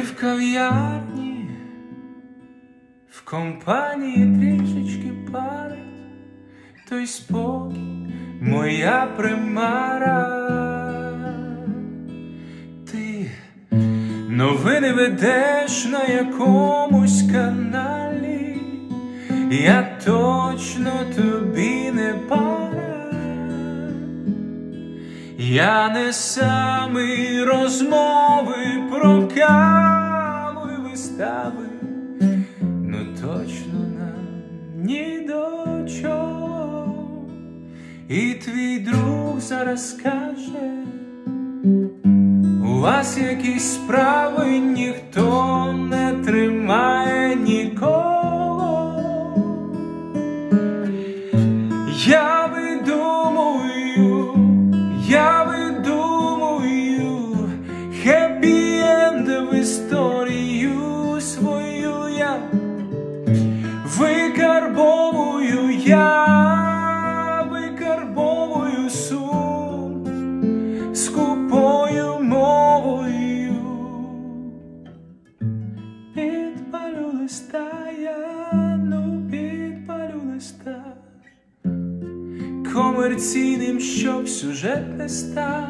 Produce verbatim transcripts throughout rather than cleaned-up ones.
в кав'ярні, в компанії трішечки парить той спокій, моя примара. Ти новини ведеш на якомусь каналі, я точно тобі не пара. Я не самий розмови про каву і вистави, ну точно нам ні до чого. І твій друг зараз скаже: у вас якісь справи, ніхто не тримає нікого. Я видумую, я видумую хеппі-енд в історію свою. Я викарбовую, я викарбовую сум скупою мовою. Підпалю листа я, ну підпалю листа комерційним, щоб сюжет не став.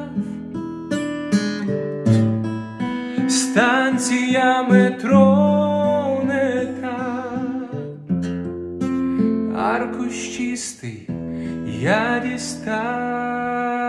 Станція метро не та, аркуш чистий я дістав.